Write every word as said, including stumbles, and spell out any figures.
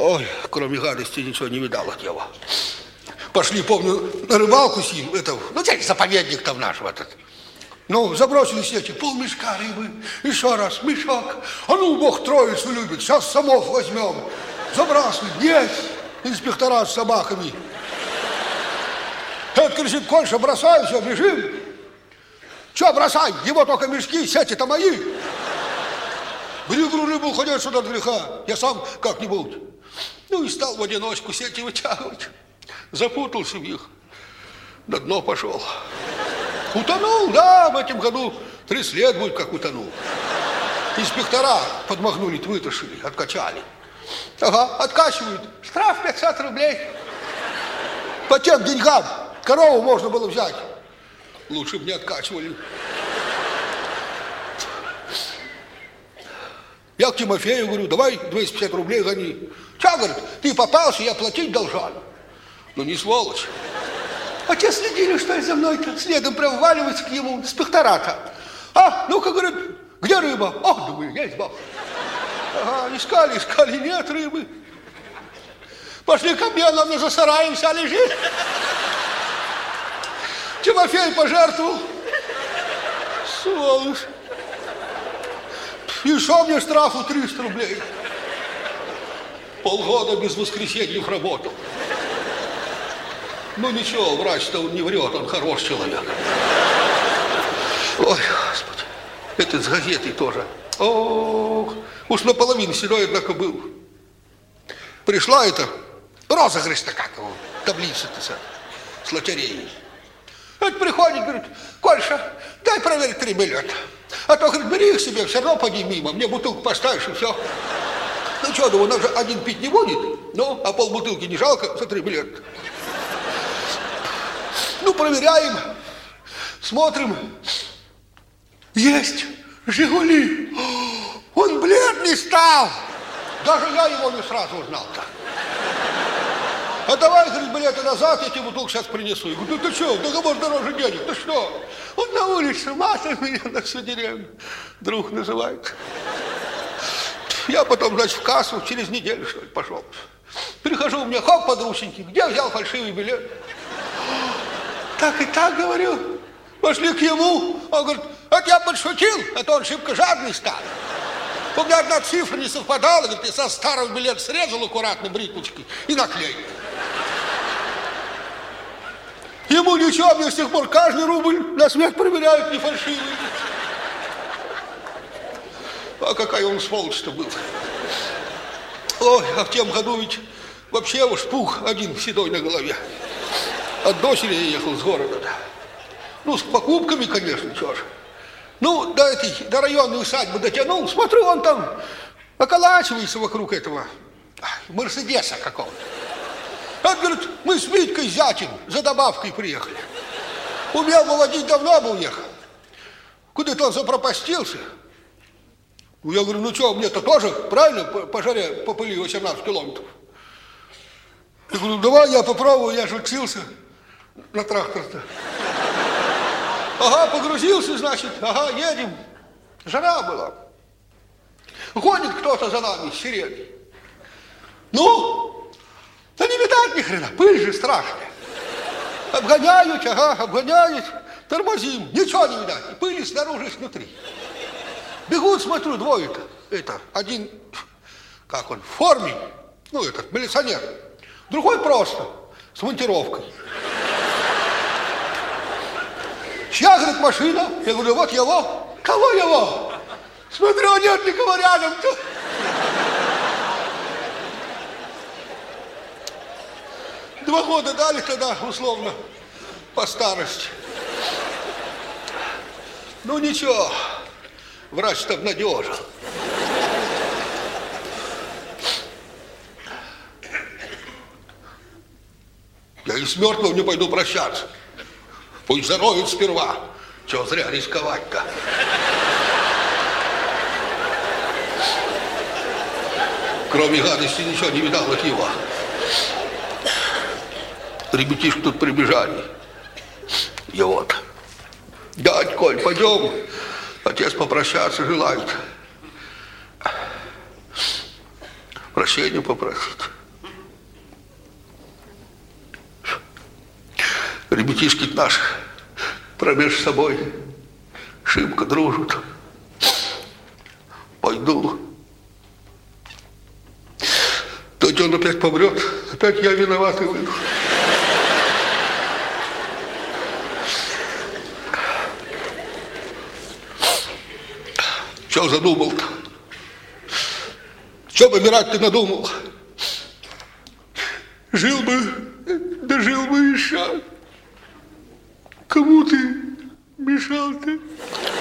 Ой, кроме гадости ничего не видал от него. Пошли, помню, на рыбалку с ним, это, ну, здесь заповедник там наш этот. Ну, забросили сети, полмешка рыбы, еще раз, мешок. А ну, Бог троицу любит, сейчас самов возьмем. Забрасываем, нет, инспектора с собаками. Этот кричит, Кольша, бросай, все, бежим. Че бросай, его только мешки, сети-то мои. Берегу рыбу, уходят сюда от греха, я сам как-нибудь. Ну и стал в одиночку сети вытягивать. Запутался в них, на дно пошел. Утонул, да, в этом году тридцать лет будет, как утонул. Инспектора подмахнули, вытащили, откачали. Ага, откачивают, штраф пятьсот рублей. По тем деньгам корову можно было взять. Лучше бы не откачивали. Я к Тимофею говорю, давай двести пятьдесят рублей гони. Че, говорит, ты попался, я платить должен. Ну не сволочь. А те следили, что ли, за мной-то? Следом прям вваливаются к нему, инспектора-то. А, ну-ка, говорит, где рыба? Ох, думаю, есть баб. Ага, искали, искали, нет рыбы. Пошли ко мне, она мне за сараем вся лежит. Тимофей пожертвовал. Сволочь. И что мне штрафу триста рублей? Полгода без воскресеньев работал. Ну ничего, врач-то он не врет, он хороший человек. Ой, Господи, этот с газетой тоже. Ох, уж наполовину седой, однако, был. Пришла эта розыгрыш-то как его, таблица-то с лотереей. Это приходит, говорит, Кольша, дай проверить три билета. А то, говорит, бери их себе, все равно поди мимо, мне бутылку поставишь и все. Ну что, думаю, он же один пить не будет, ну, а полбутылки не жалко за три билета. Ну, проверяем, смотрим. Есть «Жигули». Он бледный стал. Даже я его не сразу узнал-то. А давай, говорит, билеты назад, я тебе бутылку сейчас принесу. Я говорю, ну ты что, договор дороже денег, ты что? Он на улице матом меня на всю деревню. Друг называет. Я потом, значит, в кассу через неделю, что ли, пошел. Прихожу, у меня хоп, подрученьки, где взял фальшивый билет? Так и так, говорю. Пошли к ему. Он говорит, это я подшутил, а то он шибко жадный стал. У меня одна цифра не совпадала, говорит, я со старого билета срезал аккуратно бритвочкой и наклеил. Ему ничего, мне с тех пор каждый рубль на смех проверяют, не фальшивый. А какая он сволочь-то был. Ой, а в тем году ведь вообще уж пух один седой на голове. От дочери я ехал с города. Ну, с покупками, конечно, чё ж. Ну, до этой, до районной усадьбы дотянул, смотрю, он там околачивается вокруг этого Мерседеса какого-то. Он говорит, мы с Витькой зятем за добавкой приехали. Умел молодить, давно бы уехал. Куда-то он запропастился. Я говорю, ну что, мне-то тоже, правильно, по, по жаре, по пыли восемнадцать километров. Я говорю, давай я попробую, я же учился на трактор-то. Ага, погрузился, значит, ага, едем. Жара была. Ходит кто-то за нами с сиреной. Ну, да не видать ни хрена, пыль же страшная. Обгоняют, ага, обгоняют, тормозим, ничего не видать, и пыли снаружи и снутри. Бегут, смотрю, двое-то, это, один, как он, в форме, ну, этот, милиционер, другой просто, с монтировкой. Чья, говорит, машина? Я говорю, вот его. Кого его? Смотрю, нет никого рядом-то. Два года дали тогда, условно, по старости. Ну, ничего, врач-то обнадежил. Я и с мертвым не пойду прощаться. Пусть зароют сперва. Чего зря рисковать-то? Кроме гадости ничего не видал от его. Ребятишки тут прибежали. И вот. Дядь Коль, пойдем. Отец попрощаться желает. Прощения попросить. Ребятишки наши промеж собой шибко дружат. Пойду. То он опять помрет, опять я виноватый выйду. Что задумал-то? Что помирать ты надумал? Жил бы, да жил бы еще. Кому ты мешал-то?